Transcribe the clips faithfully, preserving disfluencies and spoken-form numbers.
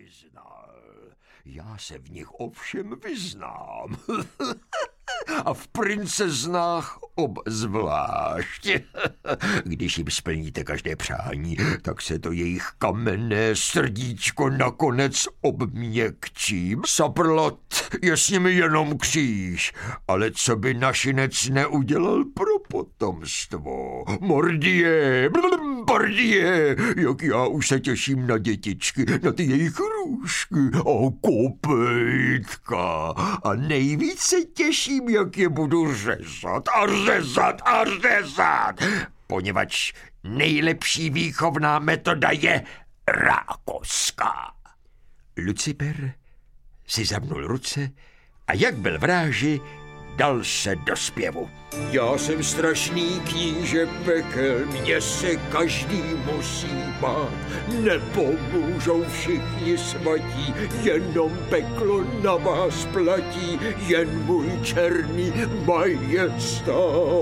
nevyznal. Já se v nich ovšem vyznám. A v princeznách obzvlášť. Když jim splníte každé přání, tak se to jejich kamenné srdíčko nakonec obměkčí. Saprlat je s nimi jenom kříž, ale co by našinec neudělal pro potomstvo? Mordie, Mordie, jak já už se těším na dětičky, na ty jejich růžky a kopejtka. A nejvíc se těším, jak je budu řezat a řezat a řezat, poněvadž nejlepší výchovná metoda je rákoská. Lucifer si zavnul ruce a jak byl v ráži, dal se do zpěvu. Já jsem strašný kníže pekel, mě se každý musí bát. Nepomůžou všichni svatí, jenom peklo na vás platí, jen můj černý majestát.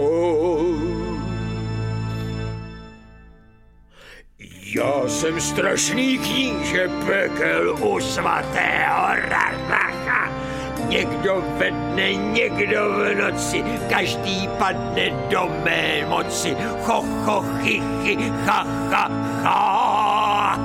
Já jsem strašný kníže pekel u svatého Raracha. Někdo ve dne, někdo v noci, každý padne do mé moci. Cho, cho, chy, chy, cha, cha, cha.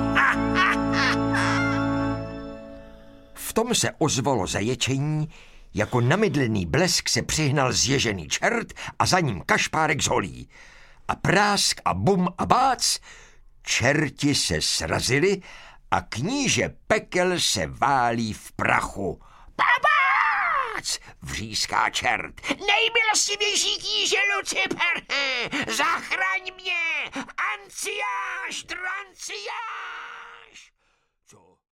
V tom se ozvalo zaječení, jako namydlený blesk se přihnal zježený čert a za ním kašpárek z holí. A prásk a bum a bác, čerti se srazili a kníže pekel se válí v prachu. Babác! Vříská čert. Nejmilostivější kníže Lucifer! Zachraň mě! Anciáš, tranciáš!